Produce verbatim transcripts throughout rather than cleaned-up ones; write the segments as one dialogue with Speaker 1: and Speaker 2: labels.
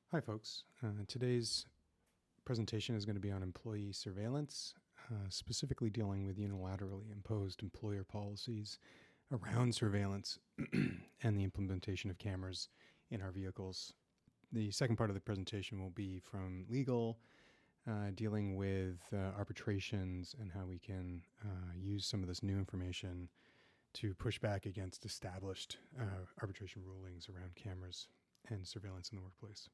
Speaker 1: Hi, folks. Uh, today's presentation is going to be on employee surveillance, uh, specifically dealing with unilaterally imposed employer policies around surveillance and the implementation of cameras in our vehicles. The second part of the presentation will be from legal, uh, dealing with uh, arbitrations and how we can uh, use some of this new information to push back against established uh, arbitration rulings around cameras and surveillance in the workplace.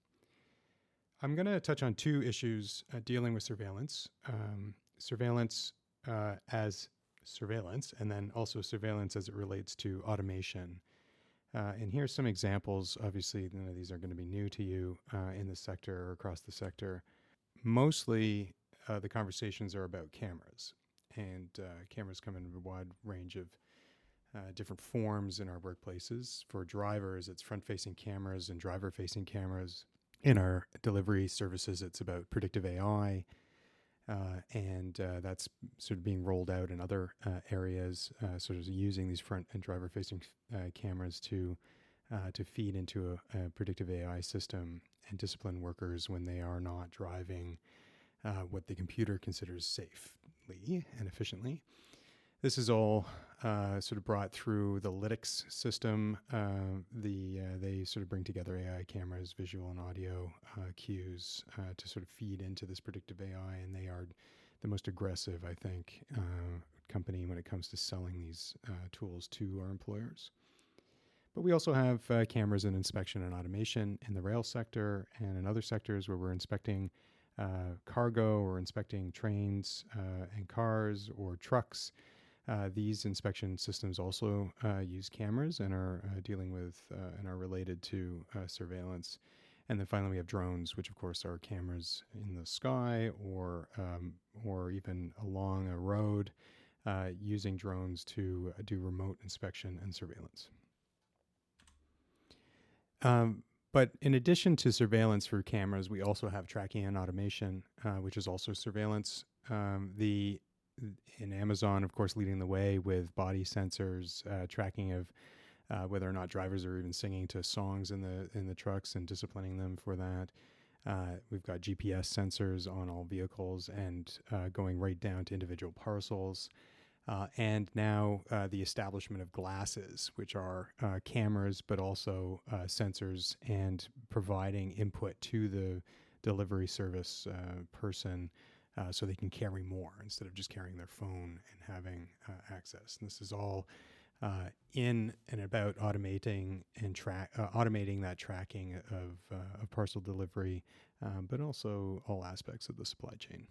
Speaker 1: I'm going to touch on two issues uh, dealing with surveillance. Um, surveillance uh, as surveillance, and then also surveillance as it relates to automation. Uh, and here's some examples. Obviously, none of these are going to be new to you uh, in the sector or across the sector. Mostly, uh, the conversations are about cameras. And uh, cameras come in a wide range of uh, different forms in our workplaces. For drivers, it's front-facing cameras and driver-facing cameras. In our delivery services, it's about predictive A I, uh, and uh, that's sort of being rolled out in other uh, areas, uh, sort of using these front and driver-facing uh, cameras to uh, to feed into a, a predictive A I system and discipline workers when they are not driving uh, what the computer considers safely and efficiently. This is all uh, sort of brought through the Lytx system. Uh, the uh, they sort of bring together A I cameras, visual and audio uh, cues uh, to sort of feed into this predictive A I, and they are the most aggressive, I think, uh, company when it comes to selling these uh, tools to our employers. But we also have uh, cameras in inspection and automation in the rail sector and in other sectors where we're inspecting uh, cargo or inspecting trains uh, and cars or trucks. Uh, these inspection systems also uh, use cameras and are uh, dealing with uh, and are related to uh, surveillance. And then finally, we have drones, which of course are cameras in the sky or um, or even along a road, uh, using drones to uh, do remote inspection and surveillance. Um, but in addition to surveillance through cameras, we also have tracking and automation, uh, which is also surveillance. Um, the in Amazon, of course, leading the way with body sensors, uh, tracking of uh, whether or not drivers are even singing to songs in the in the trucks and disciplining them for that. Uh, we've got G P S sensors on all vehicles and uh, going right down to individual parcels. Uh, and now uh, the establishment of glasses, which are uh, cameras, but also uh, sensors, and providing input to the delivery service uh, person uh, so they can carry more instead of just carrying their phone and having uh, access. And this is all uh, in and about automating and track uh, automating that tracking of, uh, of parcel delivery, um, but also all aspects of the supply chain.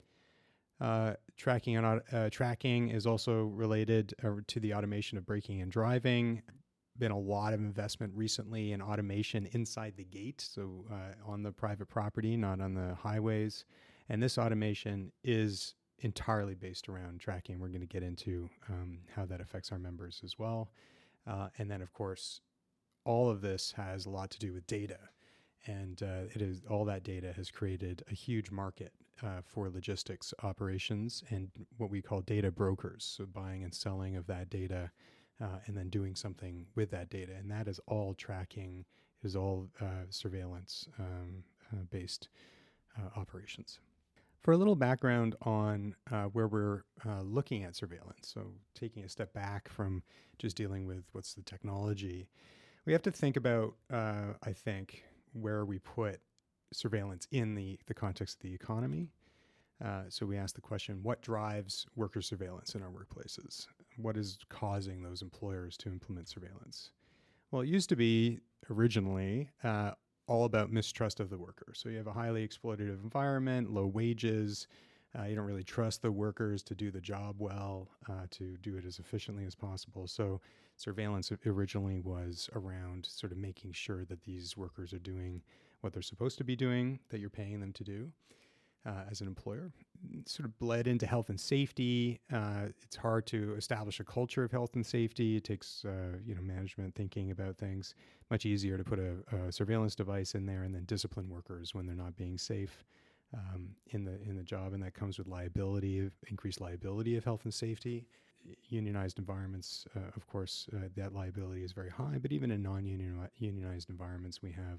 Speaker 1: Uh, tracking and uh, tracking is also related uh, to the automation of braking and driving. Been a lot of investment recently in automation inside the gate, so uh, on the private property, not on the highways. And this automation is entirely based around tracking. We're going to get into um, how that affects our members as well. Uh, and then, of course, all of this has a lot to do with data. And uh, it is all that data has created a huge market uh, for logistics operations and what we call data brokers, so buying and selling of that data uh, and then doing something with that data. And that is all tracking, is all uh, surveillance um, uh, based uh, operations. For a little background on uh, where we're uh, looking at surveillance, so taking a step back from just dealing with what's the technology, we have to think about, uh, I think, where we put surveillance in the, the context of the economy. Uh, so we ask the question, what drives worker surveillance in our workplaces? What is causing those employers to implement surveillance? Well, it used to be originally uh, all about mistrust of the worker. So you have a highly exploitative environment, low wages. Uh, you don't really trust the workers to do the job well, uh, to do it as efficiently as possible. So surveillance originally was around sort of making sure that these workers are doing what they're supposed to be doing, that you're paying them to do uh, as an employer. It sort of bled into health and safety. Uh, it's hard to establish a culture of health and safety. It takes uh, you know management thinking about things. Much easier to put a, a surveillance device in there and then discipline workers when they're not being safe um, in the in the job, and that comes with liability, increased liability of health and safety. Unionized environments, uh, of course, uh, that liability is very high, but even in non-unionized environments, we have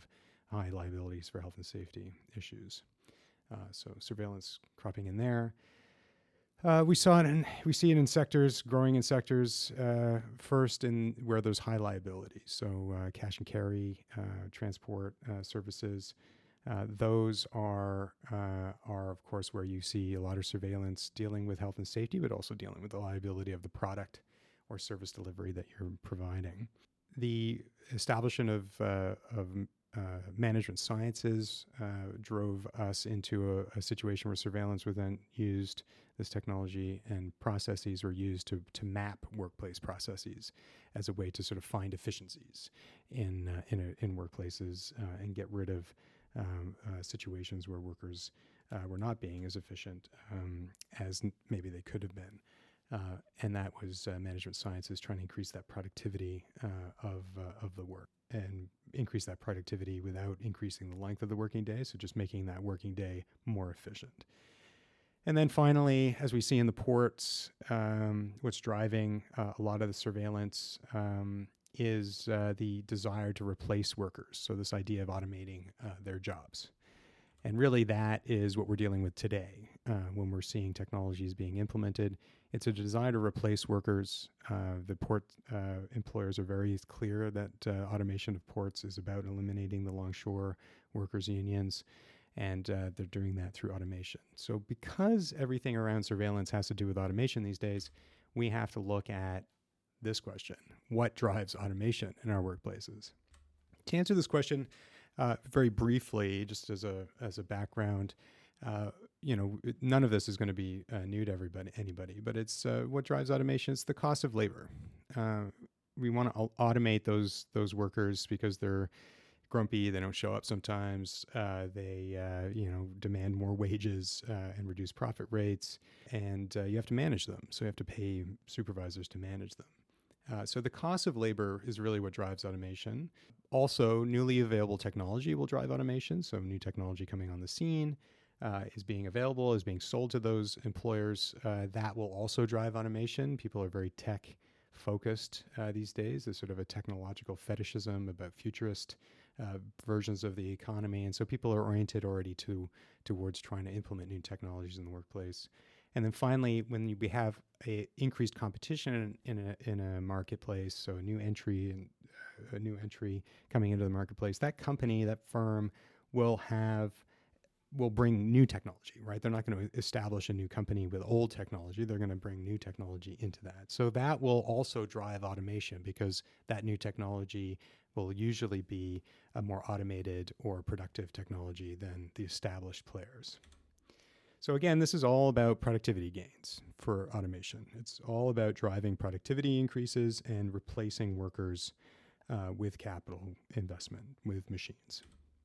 Speaker 1: high liabilities for health and safety issues. Uh, so surveillance cropping in there. Uh, we saw it in, we see it in sectors, growing in sectors, uh, first in where there's high liability. So uh, cash and carry, uh, transport uh, services, uh, those are, uh, are of course where you see a lot of surveillance dealing with health and safety, but also dealing with the liability of the product or service delivery that you're providing. The establishment of, uh, of Uh, management sciences uh, drove us into a, a situation where surveillance was then used, this technology and processes were used to, to map workplace processes as a way to sort of find efficiencies in, uh, in, a, in workplaces uh, and get rid of um, uh, situations where workers uh, were not being as efficient um, as n- maybe they could have been. Uh, and that was uh, management sciences trying to increase that productivity uh, of, uh, of the work and increase that productivity without increasing the length of the working day. So just making that working day more efficient. And then finally, as we see in the ports, um, what's driving uh, a lot of the surveillance um, is uh, the desire to replace workers. So this idea of automating uh, their jobs. And really that is what we're dealing with today uh, when we're seeing technologies being implemented. It's a desire to replace workers. Uh, the port uh, employers are very clear that uh, automation of ports is about eliminating the longshore workers' unions, and uh, they're doing that through automation. So because everything around surveillance has to do with automation these days, we have to look at this question: what drives automation in our workplaces? To answer this question, uh, very briefly, just as a as a background, uh, you know, none of this is going to be uh, new to everybody, anybody, but it's uh, what drives automation. It's the cost of labor. Uh, we want to automate those those workers because they're grumpy. They don't show up sometimes. Uh, they uh, you know demand more wages uh, and reduce profit rates, and uh, you have to manage them. So you have to pay supervisors to manage them. Uh, so the cost of labor is really what drives automation. Also, newly available technology will drive automation. So new technology coming on the scene uh, is being available, is being sold to those employers. Uh, that will also drive automation. People are very tech focused uh, these days. There's sort of a technological fetishism about futurist uh, versions of the economy. And so people are oriented already to towards trying to implement new technologies in the workplace. And then finally, when you, we have a increased competition in, in a in a marketplace, so a new entry and uh, a new entry coming into the marketplace, that company, that firm, will have will bring new technology, right? They're not going to establish a new company with old technology. They're going to bring new technology into that. So that will also drive automation because that new technology will usually be a more automated or productive technology than the established players. So again, this is all about productivity gains for automation. It's all about driving productivity increases and replacing workers uh, with capital investment, with machines.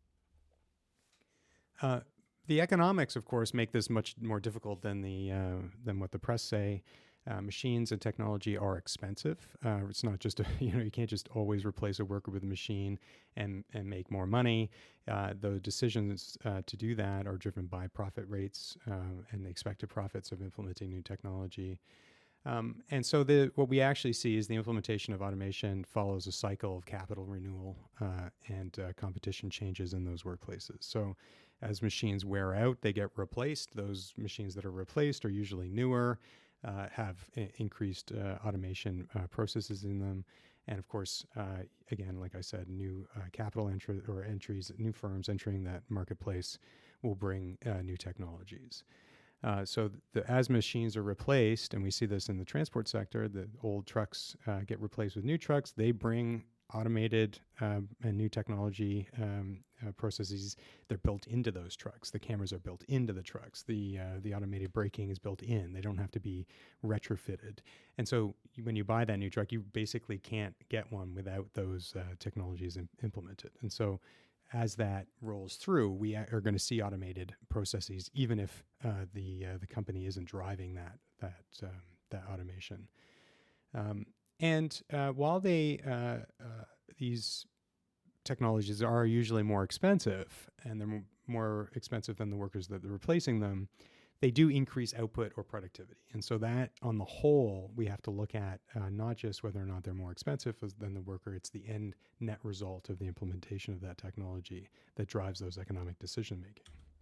Speaker 1: Uh, the economics, of course, make this much more difficult than the uh, than what the press say. Uh, machines and technology are expensive. Uh, it's not just, a, you know, you can't just always replace a worker with a machine and, and make more money. Uh, the decisions uh, to do that are driven by profit rates uh, and the expected profits of implementing new technology. Um, and so the, what we actually see is the implementation of automation follows a cycle of capital renewal uh, and uh, competition changes in those workplaces. So as machines wear out, they get replaced. Those machines that are replaced are usually newer, Uh, have I- increased uh, automation uh, processes in them. And of course, uh, again, like I said, new uh, capital entry or entries, new firms entering that marketplace will bring uh, new technologies. Uh, so the, as machines are replaced, and we see this in the transport sector, the old trucks uh, get replaced with new trucks, they bring automated um, and new technology um, uh, processes. They're built into those trucks. The cameras are built into the trucks. The uh, the automated braking is built in. They don't have to be retrofitted. And so when you buy that new truck, you basically can't get one without those uh, technologies im- implemented. And so as that rolls through, we are going to see automated processes, even if uh, the uh, the company isn't driving that that um, that automation. Um, and uh, while they uh, uh, these technologies are usually more expensive, and they're m- more expensive than the workers that are replacing them, they do increase output or productivity. And so that on the whole, we have to look at uh, not just whether or not they're more expensive than the worker, it's the end net result of the implementation of that technology that drives those economic decision making.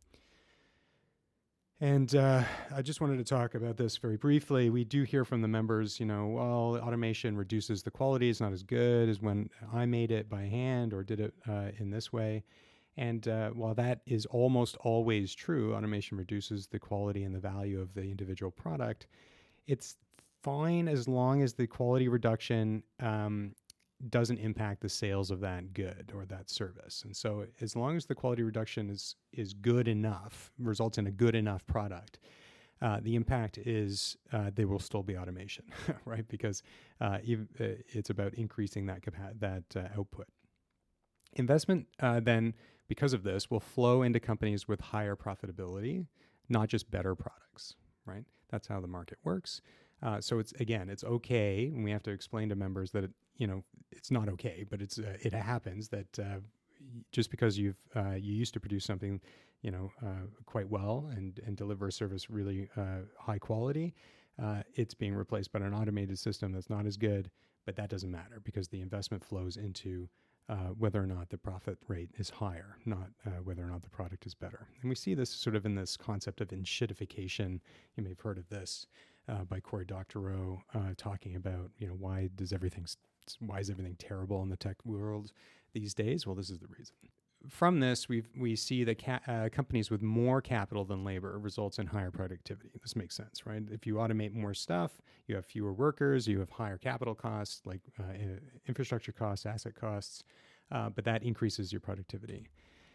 Speaker 1: And uh, I just wanted to talk about this very briefly. We do hear from the members, you know, well, automation reduces the quality. It's not as good as when I made it by hand or did it uh, in this way. And uh, while that is almost always true, automation reduces the quality and the value of the individual product. It's fine as long as the quality reduction um, doesn't impact the sales of that good or that service. And so as long as the quality reduction is is good enough, results in a good enough product, uh, the impact is uh, there will still be automation, right? Because uh, even, uh, it's about increasing that capa- that uh, output. Investment uh, then, because of this, will flow into companies with higher profitability, not just better products, right? That's how the market works. Uh, so it's, again, it's okay, and we have to explain to members that, it, you know, it's not okay, but it's uh, it happens that uh, just because you've uh, you used to produce something, you know, uh, quite well and and deliver a service really uh, high quality, uh, it's being replaced by an automated system that's not as good, but that doesn't matter because the investment flows into Uh, whether or not the profit rate is higher, not uh, whether or not the product is better. And we see this sort of in this concept of enshittification. You may have heard of this uh, by Cory Doctorow, uh, talking about, you know, why does everything, why is everything terrible in the tech world these days? Well, this is the reason. From this, we we see that ca- uh, companies with more capital than labor results in higher productivity. This makes sense, right? If you automate more stuff, you have fewer workers, you have higher capital costs, like uh, infrastructure costs, asset costs, uh, but that increases your productivity.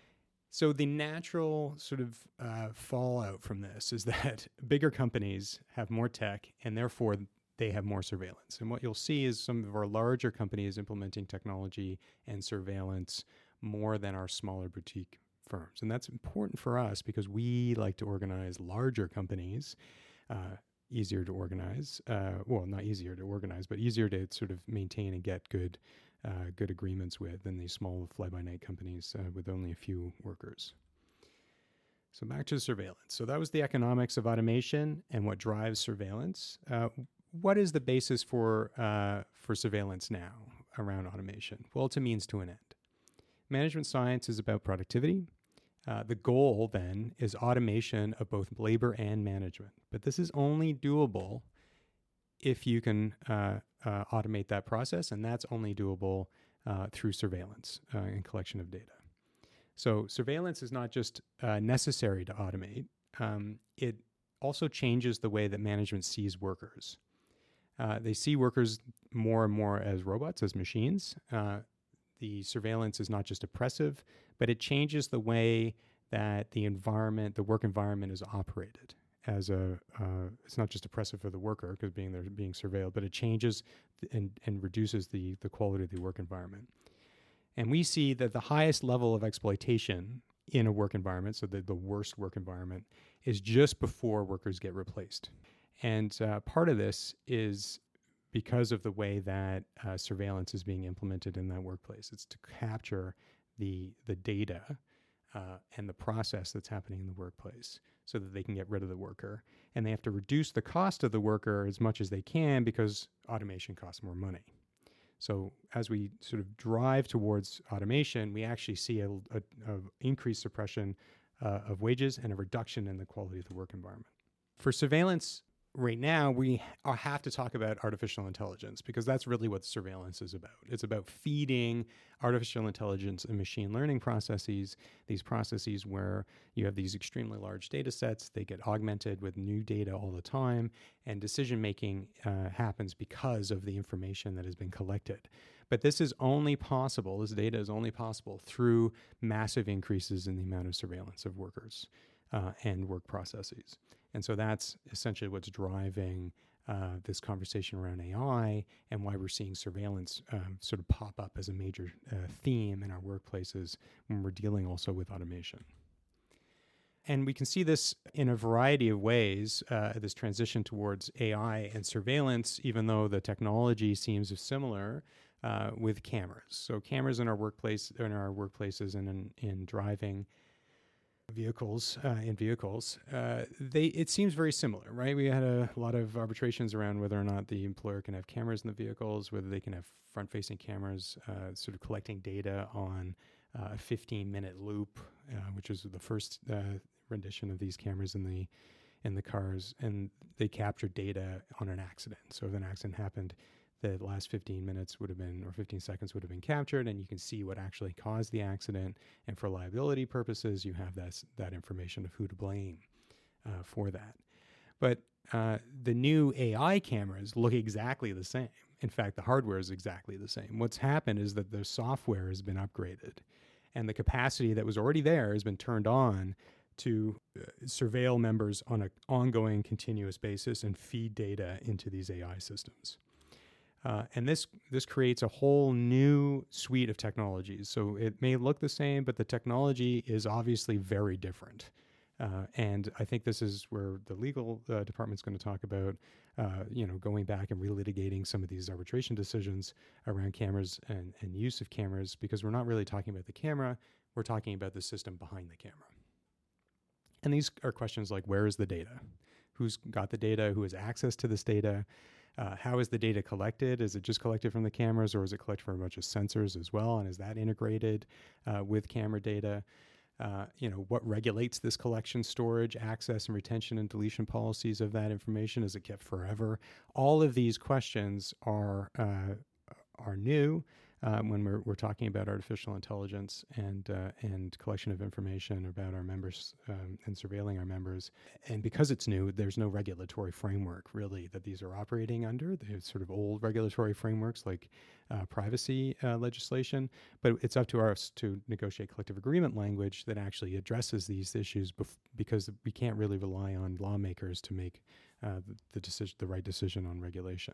Speaker 1: So the natural sort of uh, fallout from this is that bigger companies have more tech, and therefore they have more surveillance. And what you'll see is some of our larger companies implementing technology and surveillance more than our smaller boutique firms. And that's important for us because we like to organize larger companies, uh, easier to organize, uh, well, not easier to organize, but easier to sort of maintain and get good uh, good agreements with than these small fly-by-night companies uh, with only a few workers. So back to surveillance. So that was the economics of automation and what drives surveillance. Uh, what is the basis for uh, for surveillance now around automation? Well, it's a means to an end. Management science is about productivity. Uh, the goal then is automation of both labor and management. But this is only doable if you can uh, uh, automate that process, and that's only doable uh, through surveillance uh, and collection of data. So surveillance is not just uh, necessary to automate. Um, it also changes the way that management sees workers. Uh, they see workers more and more as robots, as machines. Uh, The surveillance is not just oppressive, but it changes the way that the environment, the work environment is operated. As a, uh, it's not just oppressive for the worker because being there, being surveilled, but it changes th- and, and reduces the, the quality of the work environment. And we see that the highest level of exploitation in a work environment, so the, the worst work environment, is just before workers get replaced. And uh, part of this is because of the way that uh, surveillance is being implemented in that workplace. It's to capture the the data uh, and the process that's happening in the workplace so that they can get rid of the worker. And they have to reduce the cost of the worker as much as they can because automation costs more money. So as we sort of drive towards automation, we actually see a, a, a increased suppression uh, of wages and a reduction in the quality of the work environment. For surveillance, right now, we have to talk about artificial intelligence because that's really what surveillance is about. It's about feeding artificial intelligence and machine learning processes, these processes where you have these extremely large data sets, they get augmented with new data all the time, and decision-making uh, happens because of the information that has been collected. But this is only possible, this data is only possible through massive increases in the amount of surveillance of workers uh, and work processes. And so that's essentially what's driving uh, this conversation around A I and why we're seeing surveillance um, sort of pop up as a major uh, theme in our workplaces when we're dealing also with automation. And we can see this in a variety of ways, uh, this transition towards A I and surveillance, even though the technology seems similar uh, with cameras. So cameras in our workplace, in our workplaces and in, in driving vehicles uh, in vehicles, uh, they it seems very similar, right? We had a lot of arbitrations around whether or not the employer can have cameras in the vehicles, whether they can have front-facing cameras, uh, sort of collecting data on uh, a fifteen-minute loop, uh, which was the first uh, rendition of these cameras in the in the cars, and they captured data on an accident. So if an accident happened, the last fifteen minutes would have been, or fifteen seconds would have been captured, and you can see what actually caused the accident. And for liability purposes, you have that, that information of who to blame uh, for that. But uh, the new A I cameras look exactly the same. In fact, the hardware is exactly the same. What's happened is that the software has been upgraded, and the capacity that was already there has been turned on to uh, surveil members on an ongoing, continuous basis and feed data into these A I systems. Uh, and this this creates a whole new suite of technologies. So it may look the same, but the technology is obviously very different. Uh, and I think this is where the legal uh, department's going to talk about, uh, you know, going back and relitigating some of these arbitration decisions around cameras and, and use of cameras, because we're not really talking about the camera, we're talking about the system behind the camera. And these are questions like, where is the data? Who's got the data? Who has access to this data? Uh, how is the data collected? Is it just collected from the cameras, or is it collected from a bunch of sensors as well? And is that integrated uh, with camera data? Uh, you know, what regulates this collection, storage, access, and retention and deletion policies of that information? Is it kept forever? All of these questions are uh, are new uh, when we're we're talking about artificial intelligence and uh, and collection of information about our members um, and surveilling our members. And because it's new, there's no regulatory framework really that these are operating under. They're sort of old regulatory frameworks like uh, privacy uh, legislation, but it's up to us to negotiate collective agreement language that actually addresses these issues bef- because we can't really rely on lawmakers to make uh, the, the decision, the right decision on regulation.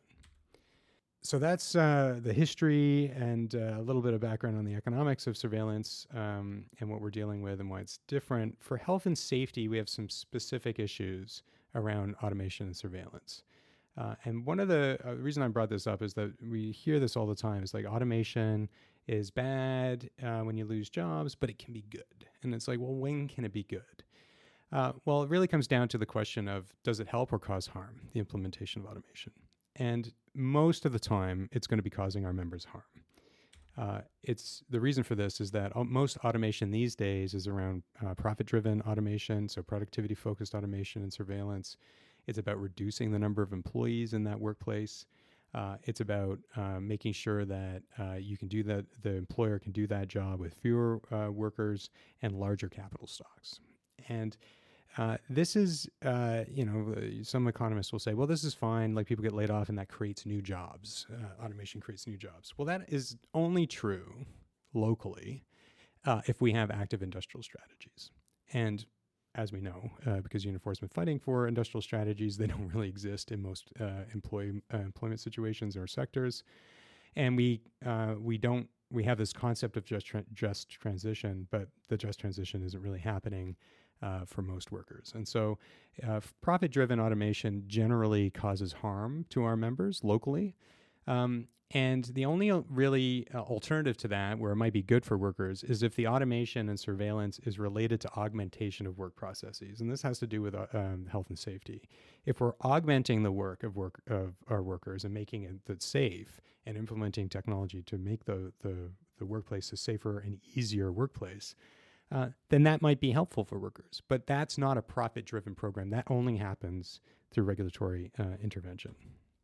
Speaker 1: So that's uh, the history and uh, a little bit of background on the economics of surveillance um, and what we're dealing with and why it's different. For health and safety, we have some specific issues around automation and surveillance. Uh, and one of the uh, reason I brought this up is that we hear this all the time. It's like automation is bad uh, when you lose jobs, but it can be good. And it's like, well, when can it be good? Uh, well, it really comes down to the question of, does it help or cause harm, the implementation of automation? And most of the time, it's going to be causing our members harm. Uh, it's the reason for this is that most automation these days is around uh, profit-driven automation, so productivity-focused automation and surveillance. It's about reducing the number of employees in that workplace. Uh, it's about uh, making sure that uh, you can do that, the employer can do that job with fewer uh, workers and larger capital stocks. And Uh, this is, uh, you know, some economists will say, well, this is fine. Like, people get laid off and that creates new jobs. Uh, automation creates new jobs. Well, that is only true locally uh, if we have active industrial strategies. And as we know, uh, because Unifor's been fighting for industrial strategies, they don't really exist in most uh, employee, uh, employment situations or sectors. And we uh, we don't, we have this concept of just, tra- just transition, but the just transition isn't really happening Uh, for most workers. And so uh, profit-driven automation generally causes harm to our members locally. Um, and the only really uh, alternative to that, where it might be good for workers, is if the automation and surveillance is related to augmentation of work processes. And this has to do with uh, um, health and safety. If we're augmenting the work of work of our workers and making it safe and implementing technology to make the, the, the workplace a safer and easier workplace, Uh, then that might be helpful for workers. But that's not a profit-driven program. That only happens through regulatory uh, intervention.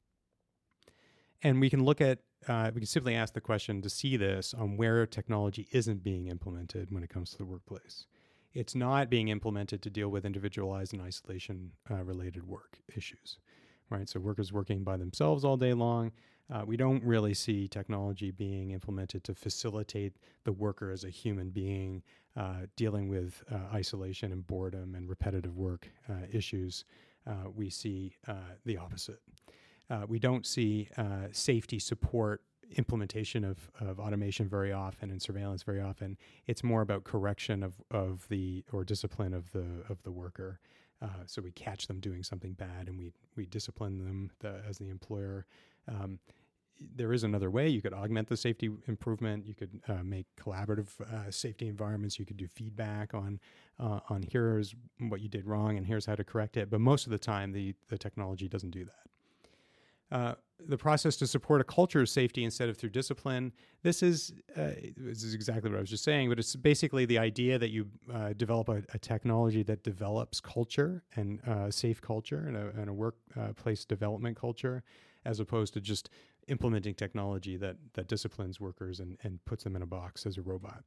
Speaker 1: And we can look at, uh, we can simply ask the question to see this on where technology isn't being implemented when it comes to the workplace. It's not being implemented to deal with individualized and isolation-related uh, work issues, right? So workers working by themselves all day long. Uh, we don't really see technology being implemented to facilitate the worker as a human being uh, dealing with uh, isolation and boredom and repetitive work uh, issues. Uh, we see uh, the opposite. Uh, we don't see uh, safety support implementation of, of automation very often and surveillance very often. It's more about correction of, of the, or discipline of the of the worker. Uh, so we catch them doing something bad and we we discipline them the, as the employer. Um, there is another way. You could augment the safety improvement. You could uh, make collaborative uh, safety environments. You could do feedback on uh, on here's what you did wrong and here's how to correct it. But most of the time, the the technology doesn't do that. Uh, the process to support a culture of safety instead of through discipline. This is uh, this is exactly what I was just saying, but it's basically the idea that you uh, develop a, a technology that develops culture and uh, safe culture and a, and a workplace development culture, as opposed to just implementing technology that that disciplines workers and, and puts them in a box as a robot.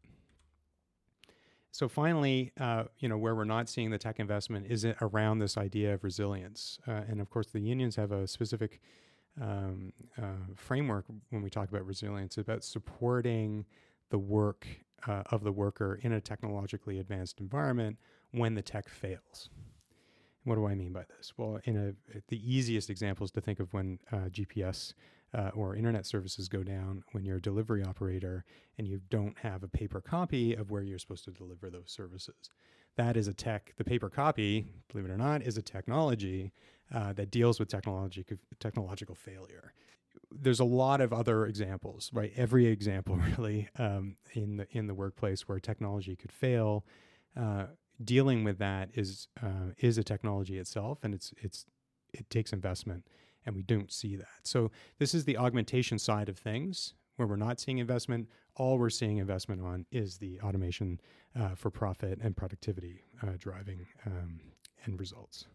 Speaker 1: So finally, uh, you know, where we're not seeing the tech investment is around this idea of resilience. Uh, and of course, the unions have a specific um, uh, framework when we talk about resilience, about supporting the work uh, of the worker in a technologically advanced environment when the tech fails. What do I mean by this? Well, in a the easiest example is to think of when uh, G P S uh, or internet services go down when you're a delivery operator and you don't have a paper copy of where you're supposed to deliver those services. That is a tech, the paper copy, believe it or not, is a technology uh, that deals with technology, technological failure. There's a lot of other examples, right? Every example really um, in the in the workplace where technology could fail. Uh, dealing with that is uh, is a technology itself, and it's it's it takes investment, and we don't see that. So this is the augmentation side of things, where we're not seeing investment. All we're seeing investment on is the automation uh, for profit and productivity uh, driving um, end results.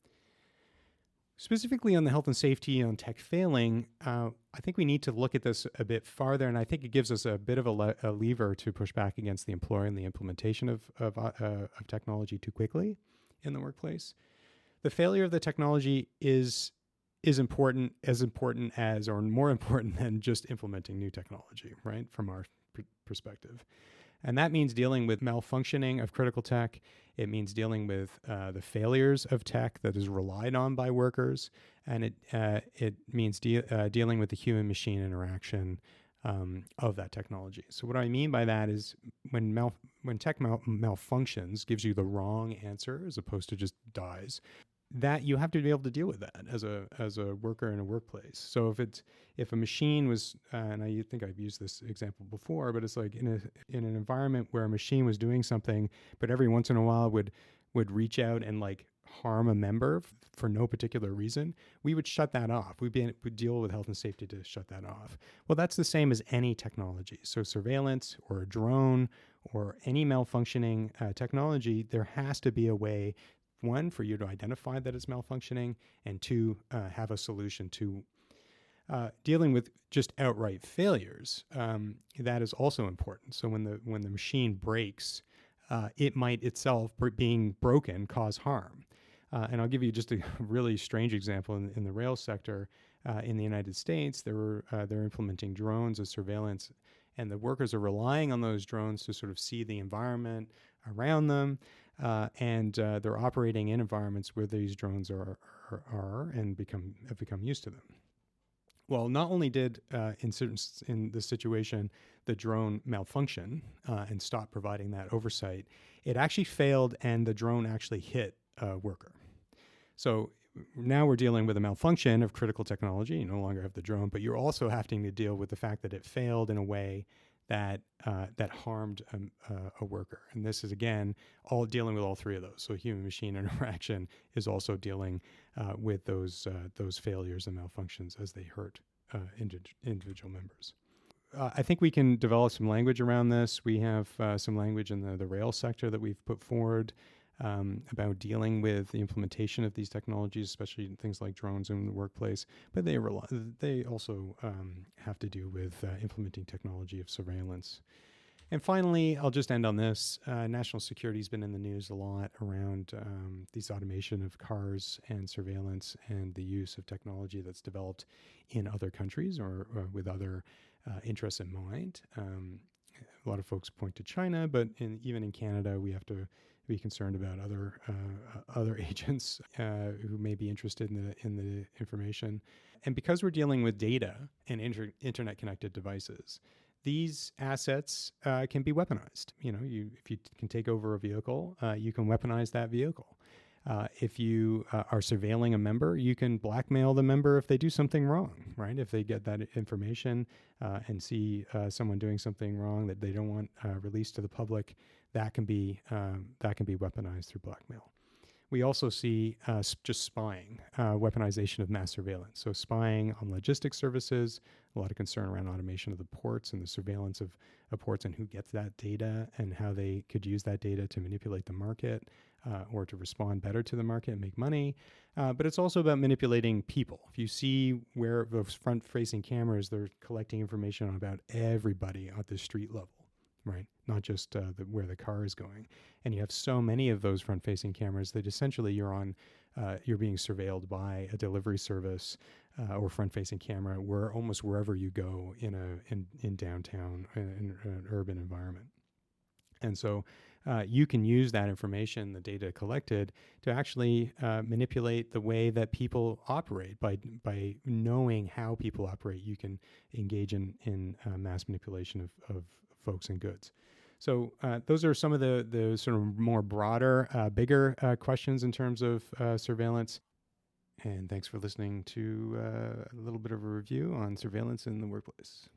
Speaker 1: Specifically on the health and safety on tech failing, uh, I think we need to look at this a bit farther, and I think it gives us a bit of a, le- a lever to push back against the employer and the implementation of of, uh, of technology too quickly in the workplace. The failure of the technology is is important, as important as, or more important than just implementing new technology, right, from our pr- perspective. And that means dealing with malfunctioning of critical tech. It means dealing with uh, the failures of tech that is relied on by workers. And it uh, it means de- uh, dealing with the human-machine interaction um, of that technology. So what I mean by that is when mal- when tech mal- malfunctions, gives you the wrong answer as opposed to just dies, that you have to be able to deal with that as a as a worker in a workplace. So if it's if a machine was, uh, and I think I've used this example before, but it's like in a in an environment where a machine was doing something, but every once in a while would would reach out and like harm a member f- for no particular reason, we would shut that off. We'd be would deal with health and safety to shut that off. Well, that's the same as any technology. So surveillance or a drone or any malfunctioning uh, technology, there has to be a way. One, for you to identify that it's malfunctioning, and two, uh, have a solution to uh, dealing with just outright failures. Um, that is also important. So when the when the machine breaks, uh, it might itself br- being broken cause harm. Uh, and I'll give you just a really strange example in, in the rail sector. Uh, in the United States, they were uh, they're implementing drones as surveillance, and the workers are relying on those drones to sort of see the environment around them. Uh, and uh, they're operating in environments where these drones are, are, are and become have become used to them. Well, not only did uh, in certain in this situation the drone malfunction uh, and stop providing that oversight, it actually failed, and the drone actually hit a worker. So now we're dealing with a malfunction of critical technology. You no longer have the drone, but you're also having to deal with the fact that it failed in a way that uh, that harmed um, uh, a worker. And this is, again, all dealing with all three of those. So human-machine interaction is also dealing uh, with those uh, those failures and malfunctions as they hurt uh, indi- individual members. Uh, I think we can develop some language around this. We have uh, some language in the, the rail sector that we've put forward um, about dealing with the implementation of these technologies, especially in things like drones in the workplace. But they rely, they also um, have to do with uh, implementing technology of surveillance. And finally, I'll just end on this. Uh, national security has been in the news a lot around um, these automation of cars and surveillance and the use of technology that's developed in other countries or, or with other uh, interests in mind. Um, a lot of folks point to China, but in, even in Canada, we have to be concerned about other uh, other agents uh, who may be interested in the in the information. And because we're dealing with data and inter- internet connected devices, these assets uh, can be weaponized. You know, you if you can take over a vehicle, uh, you can weaponize that vehicle. Uh, if you uh, are surveilling a member, you can blackmail the member if they do something wrong, right? If they get that information uh, and see uh, someone doing something wrong that they don't want uh, released to the public, that can be um, that can be weaponized through blackmail. We also see uh, just spying, uh, weaponization of mass surveillance. So spying on logistics services, a lot of concern around automation of the ports and the surveillance of, of ports and who gets that data and how they could use that data to manipulate the market uh, or to respond better to the market and make money. Uh, but it's also about manipulating people. If you see where those front-facing cameras, they're collecting information about everybody at the street level. Right, not just uh, the, where the car is going, and you have so many of those front-facing cameras that essentially you're on, uh, you're being surveilled by a delivery service uh, or front-facing camera, where almost wherever you go in a in in downtown in, in an urban environment, and so uh, you can use that information, the data collected, to actually uh, manipulate the way that people operate by by knowing how people operate. You can engage in in uh, mass manipulation of of folks and goods. So uh, those are some of the, the sort of more broader, uh, bigger uh, questions in terms of uh, surveillance. And thanks for listening to uh, a little bit of a review on surveillance in the workplace.